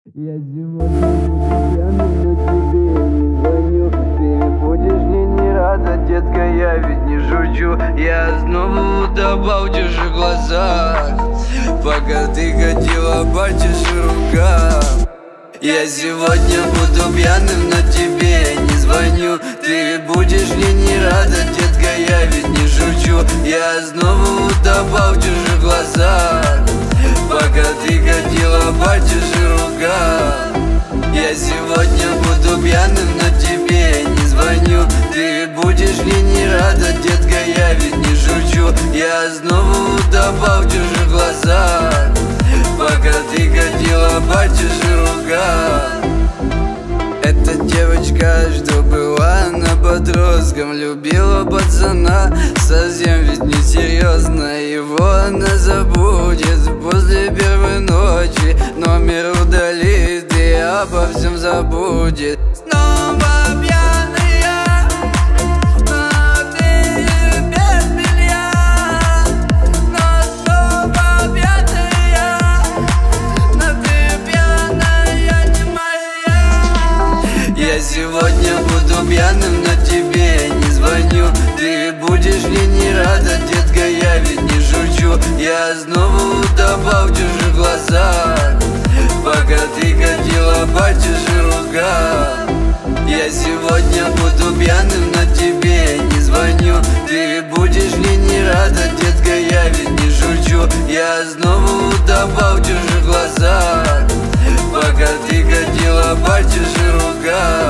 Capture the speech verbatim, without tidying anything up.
Я сегодня буду пьяным, но тебе не звоню. Ты будешь мне не рада, детка, я ведь не шучу. Я снова утопал в чужих глазах, пока ты ходила по чужим рукам. Я сегодня буду пьяным, но тебе не звоню. Ты будешь мне не рада, детка, я ведь не шучу. Я снова утопал в чужих глазах, пока ты ходила по чужим рукам. Я сегодня буду пьяным, но тебе не звоню. Ты будешь мне не рада, детка, я ведь не шучу. Я снова утопал в чужих глазах, пока ты ходила по чужим рукам. Эта девочка, что была на подростком, любила пацана, совсем ведь не серьезно. Его она забудет после первой ночи, номер удалит и обо всем забудет. Снова пьяная, но ты без белья. Но снова пьяная, но ты пьяная не моя. Я сегодня буду пьяным, но тебе не звоню. Ты будешь мне не рада, детка, я ведь не шучу. Я снова утопал в чужих глазах, пока ты ходила по чужим рукам. Я сегодня буду пьяным, но тебе не звоню. Ты будешь мне не рада, детка, я ведь не шучу. Я снова утопал в чужих глазах, пока ты ходила по чужим рукам.